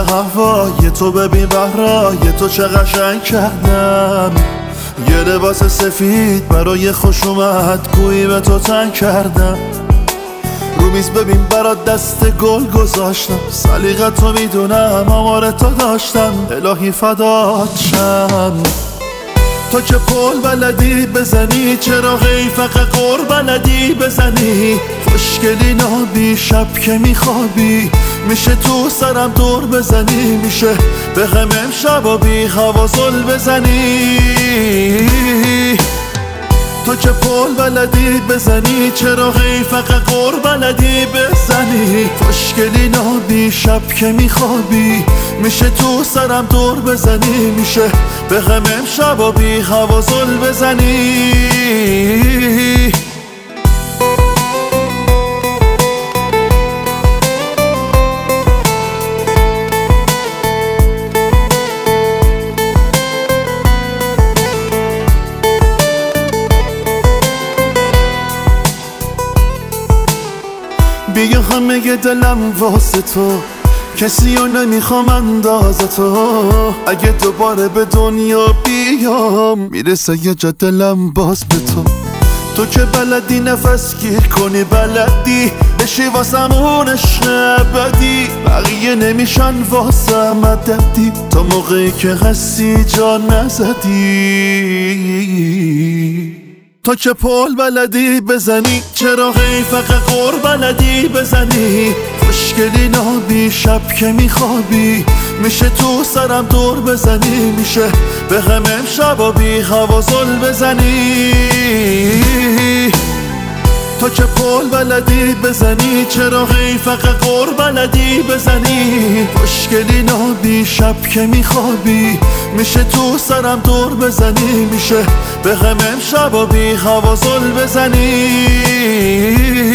هوای تو ببین برای تو چه قشنگ کردم. یه لباس سفید برای خوش اومد گویی به تو تنگ کردم. رو میز ببین برات دست گل گذاشتم، سلیقتو میدونم آمار تو داشتم. الهی فدات شم. تو که پل بلدی بزنی، چرا فقط قر بلدی بزنی؟ خوشگلی نابی شب که میخوابی، میشه تو سرم دور بزنی، میشه به غم امشب و بی حواسل بزنی. تو که پل بلدی بزنی، چرا فقط قر بلدی بزنی؟ خوشگلی نابی شب که میخوابی، میشه تو سرم دور بزنی، میشه به غم امشب و بی حواسل بزنی. بیا همه دلم واسه تو، کسی رو نمیخوام اندازه تو. اگه دوباره به دنیا بیام، میرسه یه جا دلم باز به تو. تو که بلدی نفس گیر کنی، بلدی بشی واسمون عشق ابدی. بقیه نمیشن واسه مددی، تا موقعی که هستی جا نزدی. تو که پل بلدی بزنی، چرا فقط قر بلدی بزنی؟ خوشگلی نابی شب که میخوابی، میشه تو سرم دور بزنی، میشه به غم امشب و بی حواسل بزنی. تو که پل بلدی بزنی، چرا فقط قر بلدی بزنی؟ خوشگلی نابی شب که میخوابی، میشه تو سرم دور بزنی، میشه به غم امشب و بی حواسل بزنی.